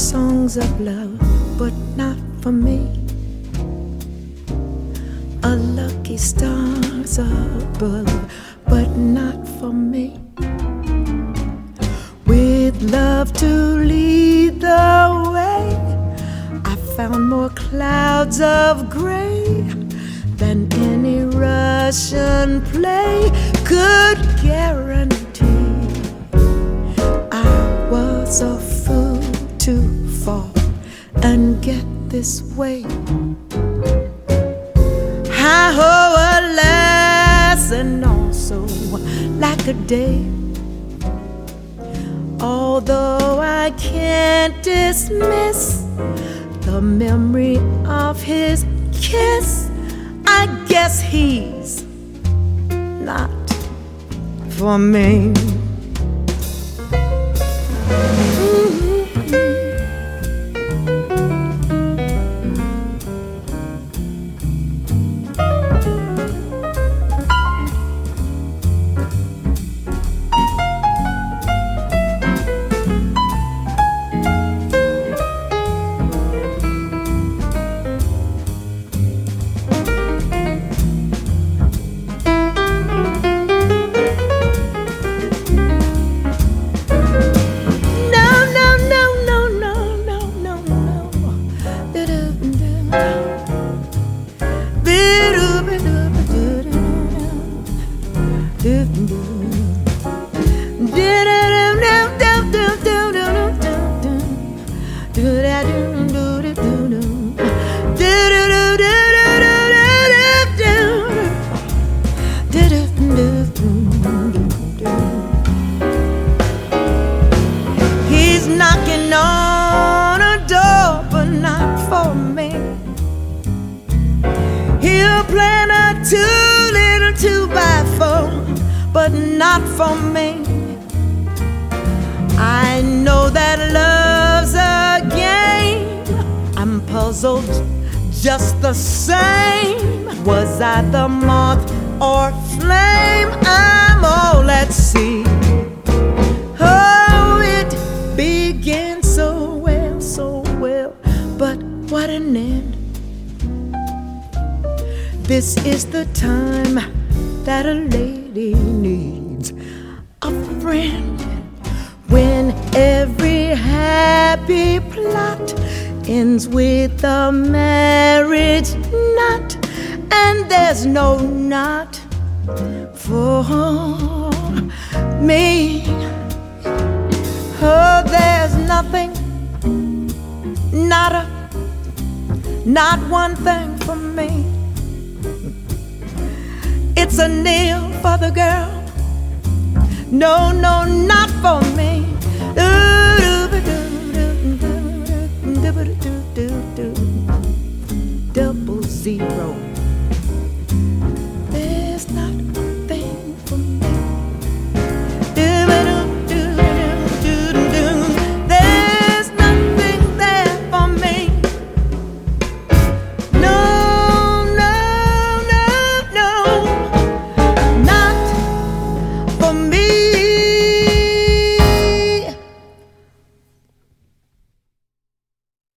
songs of love, but not for me. A lucky stars above, but not for me. With love to lead the way, I found more clouds of gray than any Russian play could guarantee. I was a fool to fall and get this way. I owe a lesson also like a day. Although I can't dismiss the memory of his kiss, I guess he's not for me. He's knocking on a door, but not for me. He'll plant a too little 2x4, but not for me. I know that love's a game. I'm puzzled just the same. Was I the moth or flame? I'm all at sea. Oh, it began so well, but what an end. This is the time that a lady needs a friend. When every happy plot ends with a marriage knot, and there's no knot for me. Oh, there's nothing, not one thing for me. It's a nail for the girl. No, not for me.